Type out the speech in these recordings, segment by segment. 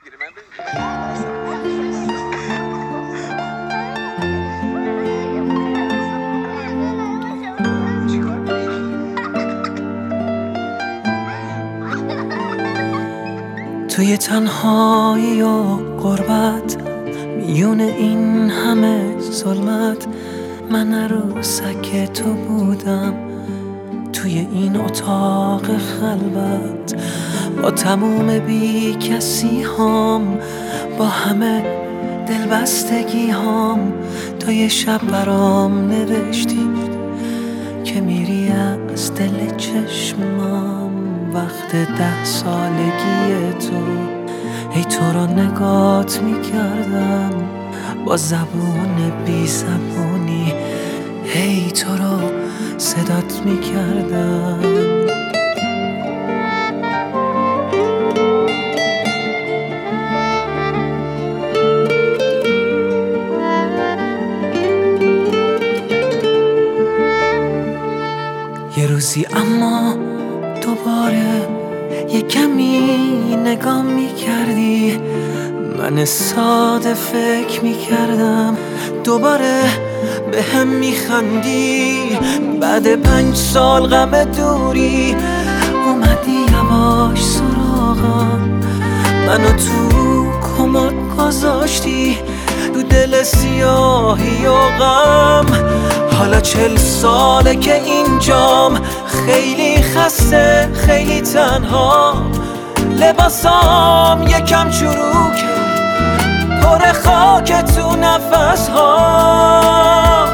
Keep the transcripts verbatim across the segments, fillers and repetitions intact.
توی تنهایی و غربت، میون این همه ظلمت، من عروسک تو بودم توی این اتاق خلوت، با تموم بی کسی هام، با همه دلبستگی هام. تا یه شب برام نوشتی که میری از دل چشمام. وقت ده سالگی تو، ای تو رو نگات میکردم با زبون بی زبونی، ای تو رو صدات میکردم. یه روزی اما دوباره یه کمی نگاه میکردی، من ساده فکر میکردم دوباره به هم میخندی. بعد پنج سال غم دوری اومدی یواش سراغم، منو تو کمد گذاشتی تو دل سیاهی و غم. حالا چل ساله که اینجام، خیلی خسته خیلی تنها، لباسام یکم چروکه پر خاک تو نفس ها.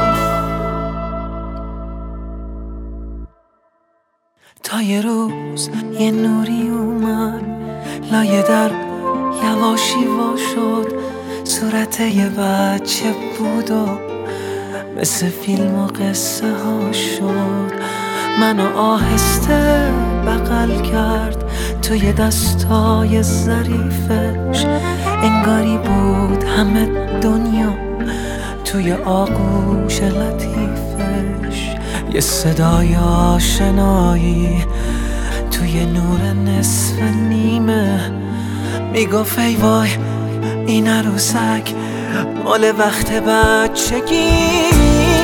تا یه روز یه نوری اومد لایه در، یواشی وا شد، صورت یه بچه بود و مثل فیلم و قصه ها شد. منو آهسته بغل کرد توی دستای ظریفش، انگاری بود همه دنیا توی آغوش لطیفش. یه صدای آشنایی توی نور نصف نیمه میگفت ای وای این عروسک مال وقت بچگی.